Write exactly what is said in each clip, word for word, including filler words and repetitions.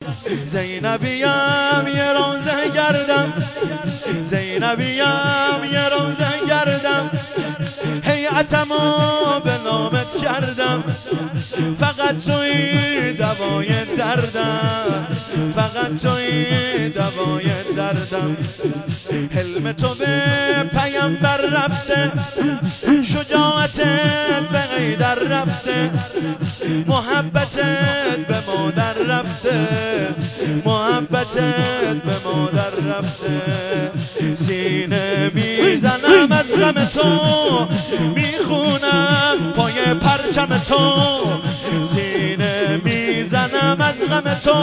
زینبیم یه روزه گردم زینبیم یه روزه گردم هیئتمو به نامت کردم فقط توی دوای دردم فقط توی دوای دردم حلم تو به پیامبر رفته شجاعتت به غیدر رفته محبتت به مادر رفته محبتت به مادر رفته سینه میزنم از غم تو میخونم پای پرچم تو سینه میزنم از غم تو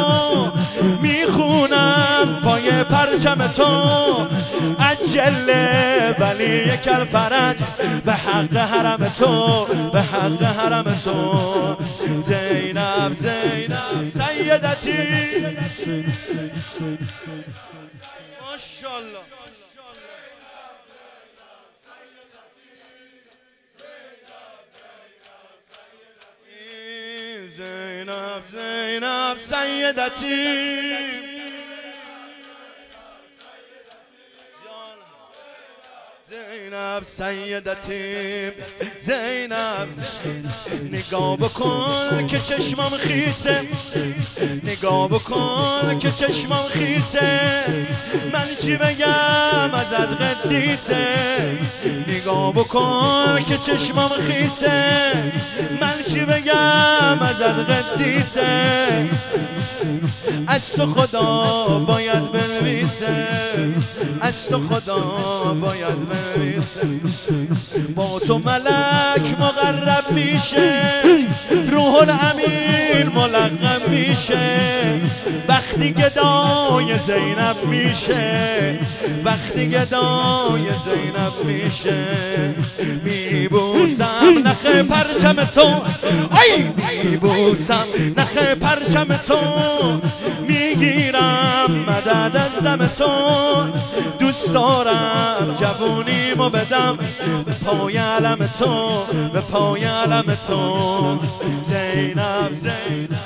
میخونم پای پرچم تو عجل ولی کل فرج به حق حرم تو به حق حرم تو زینب زینب سیدتی ماشاءالله زینب زینب سیدتی زینب سیدتی زینب نگاه بکن که چشمم خیسه نگاه بکن که چشمم خیسه من چی بگم ازت قدیسه نگاه بکن که چشمم خیسه من چی بگم ازت قدیسه از تو خدا باید بنویسه از تو خدا باید بنویسه با تو ملک مقرب میشه روح الامین ملقب میشه وقتی گدای زینب میشه وقتی گدای زینب میشه میبوسم نخ پرچم تو ای میبوسم نخ پرچم تو میگیرم مدد از دم تو دوست دارم جوونیمو بدم به پای علم تو به پای علم تو زینب زینب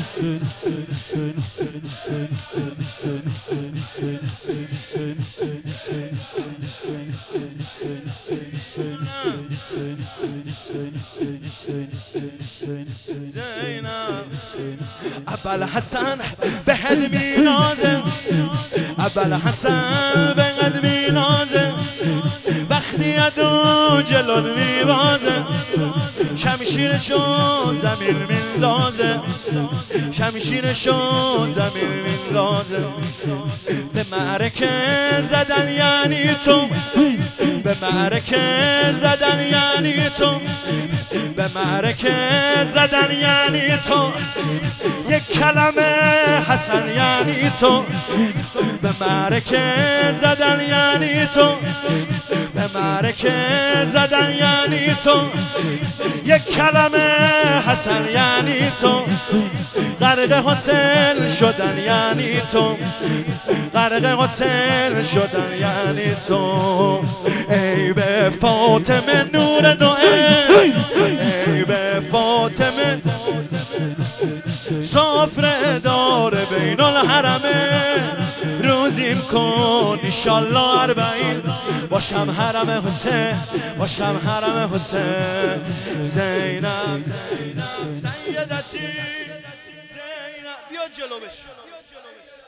زینب ابوالحسن به حد مینازه ابوالحسن به قد مینازه وقتی ادو جلوت میبازه شمشیرشو زمین میندازه شمشیرشو زمین میندازه به معرکه زدن یعنی تو به معرکه زدن یعنی تو به معرکه زدن یعنی تو یک کلمه حسن یعنی تو به معرکه زدن یعنی تو به معرکه زدن یعنی تو یک کلمه حسن یعنی تو غرق حسین شدن یعنی تو غرق حسین شدن یعنی تو ای به فاطمه نور دو ای به فاطمه سفره دار بین الحرمه روزیم کن انشالله اربعین باشم حرم حسین باشم حرم حسین زینب زینب سیدتی زینب بیا جلو بش